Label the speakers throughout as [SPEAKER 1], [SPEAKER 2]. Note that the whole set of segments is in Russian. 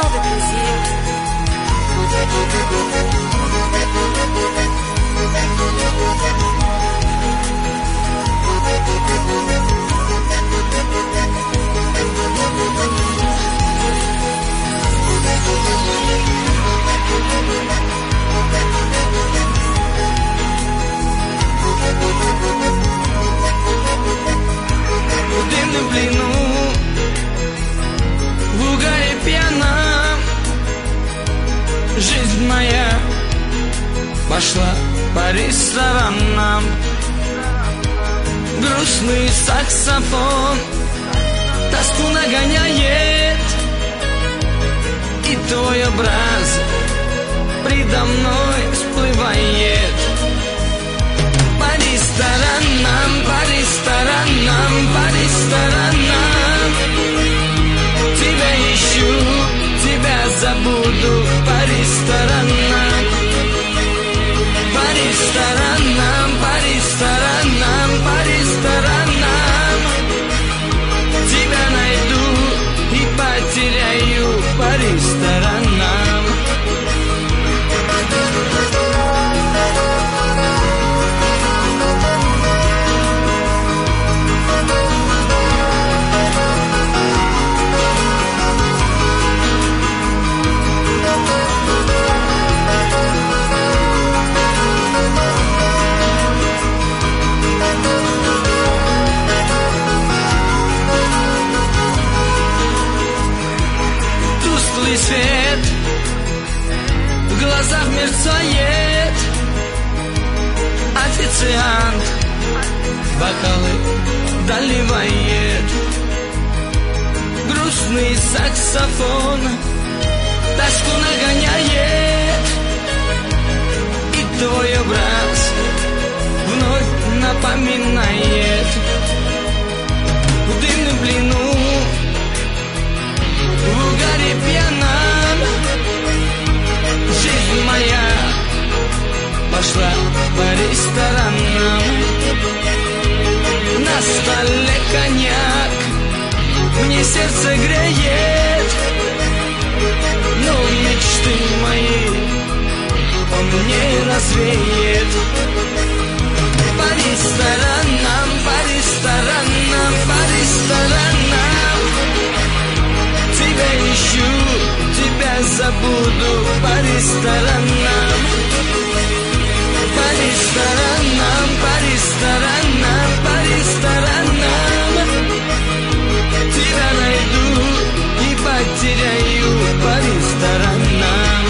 [SPEAKER 1] tant de plaisir.
[SPEAKER 2] В дымном плену, в угаре пьяном, жизнь моя пошла по ресторанам. Грустный саксофон тоску нагоняет, и твой образ предо мной всплывает. По ресторанам, по ресторанам, по ресторанам тебя ищу, тебя забуду. По ресторанам, по ресторанам, по ресторанам, по ресторанам тебя найду и потеряю. По ресторанам. Тусклый свет в глазах мерцает, официант бокалы доливает. Грустный саксофон тоску нагоняет, и твой образ вновь напоминает. В дымном плену, в угаре пьяном, жизнь моя пошла по ресторанам. На столе коньяк мне сердце греет, но мечты мои он не развеет. По ресторанам, по ресторанам, по ресторанам тебя ищу, тебя забуду. По ресторанам, по ресторанам, по ресторанам, по ресторанам тебя найду и потеряю. По ресторанам.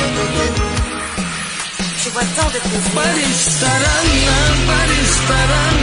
[SPEAKER 1] Je vois tant de plaisir.
[SPEAKER 2] По ресторанам, по ресторанам.